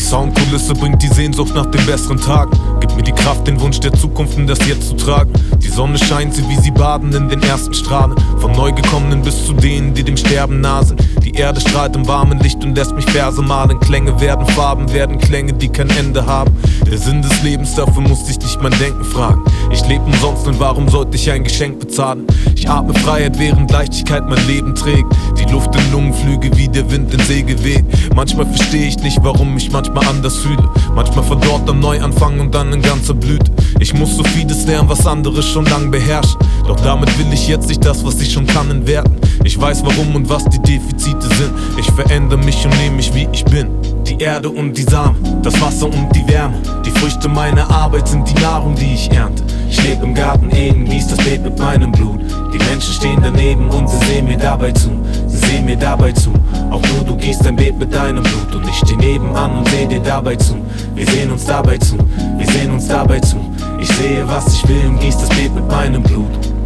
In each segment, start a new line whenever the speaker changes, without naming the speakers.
Soundkulisse bringt die Sehnsucht nach dem besseren Tag. Gib mir die Kraft, den Wunsch der Zukunft in das Jetzt zu tragen. Die Sonne scheint, sie wie sie baden in den ersten Strahlen. Vom Neugekommenen bis zu denen, die dem Sterben nah sind. Die Erde strahlt im warmen Licht und lässt mich Verse malen. Klänge werden Farben, werden Klänge, die kein Ende haben. Der Sinn des Lebens, dafür musste ich nicht mein Denken fragen. Ich lebe umsonst und warum sollte ich ein Geschenk bezahlen? Ich atme Freiheit, während Leichtigkeit mein Leben trägt. Die Luft in Lungenflüge, wie der Wind in Segel weht. Manchmal verstehe ich nicht, warum ich manchmal anders fühle. Manchmal verdorrt am Neuanfang und dann in ganzer Blüte. Ich muss so vieles lernen, was andere schon lang beherrschen. Doch damit will ich jetzt nicht das, was ich schon kann, entwerten. Ich weiß warum und was die Defizite sind. Ich verändere mich und nehme mich wie ich bin. Die Erde und die Samen, das Wasser und die Wärme. Die Früchte meiner Arbeit sind die Nahrung, die ich ernte. Ich lebe im Garten Eden, gieß das Beet mit meinem Blut. Die Menschen stehen daneben und sie sehen mir dabei zu. Sie sehen mir dabei zu. Auch du gießt dein Beet mit deinem Blut. Und ich steh nebenan und seh dir dabei zu. Wir sehen uns dabei zu. Wir sehen uns dabei zu. Ich sehe, was ich will und gieß das Beet mit meinem Blut.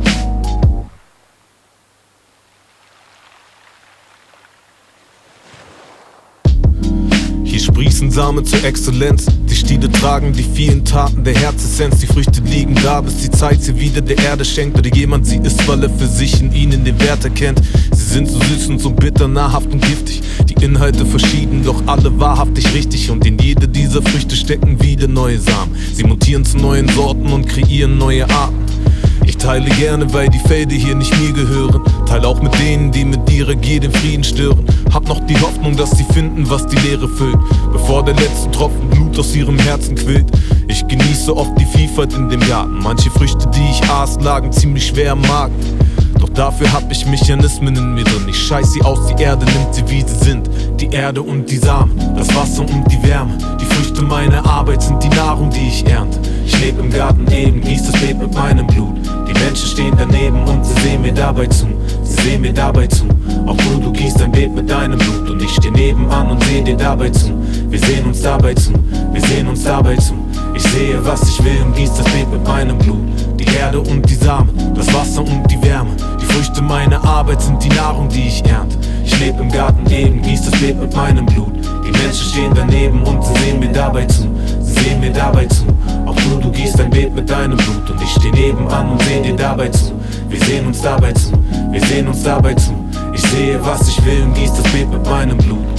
Hier sprießen Samen zur Exzellenz. Die Stiele tragen die vielen Taten der Herzessenz. Die Früchte liegen da, bis die Zeit sie wieder der Erde schenkt. Oder jemand sie isst, weil er für sich in ihnen den Wert erkennt. Sie sind so süß und so bitter, nahrhaft und giftig. Die Inhalte verschieden, doch alle wahrhaftig richtig. Und in jede dieser Früchte stecken wieder neue Samen. Sie mutieren zu neuen Sorten und kreieren neue Arten. Ich teile gerne, weil die Felder hier nicht mir gehören. Teile auch mit denen, die mit ihrer Gier den Frieden stören. Hab noch die Hoffnung, dass sie finden, was die Leere füllt, bevor der letzte Tropfen Blut aus ihrem Herzen quillt. Ich genieße oft die Vielfalt in dem Garten. Manche Früchte, die ich aß, lagen ziemlich schwer im Magen. Doch dafür hab ich Mechanismen in mir drin. Ich scheiß sie aus, die Erde nimmt sie wie sie sind. Die Erde und die Samen, das Wasser und die Wärme. Die Früchte meiner Arbeit sind die Nahrung, die ich ernte. Ich lebe im Garten Eden, gieß das Beet mit meinem Blut. Die Menschen stehen daneben und sie sehen mir dabei zu. Sie sehen mir dabei zu. Auch du gießt dein Beet mit deinem Blut. Und ich steh nebenan und seh dir dabei zu. Wir sehen uns dabei zu. Wir sehen uns dabei zu. Ich sehe, was ich will und gieß das Beet mit meinem Blut. Die Erde und die Samen, das Wasser und die Wärme. Die Früchte meiner Arbeit sind die Nahrung, die ich ernte. Ich lebe im Garten Eden, gieß das Beet mit meinem Blut. Die Menschen stehen daneben und sie sehen mir dabei zu. Sie sehen mir dabei zu. Auch du gießt dein Beet mit deinem Blut. Und ich steh nebenan und seh dir dabei zu. Wir sehen uns dabei zu. Wir sehen uns dabei zu. Ich sehe, was ich will und gieß das Beet mit meinem Blut.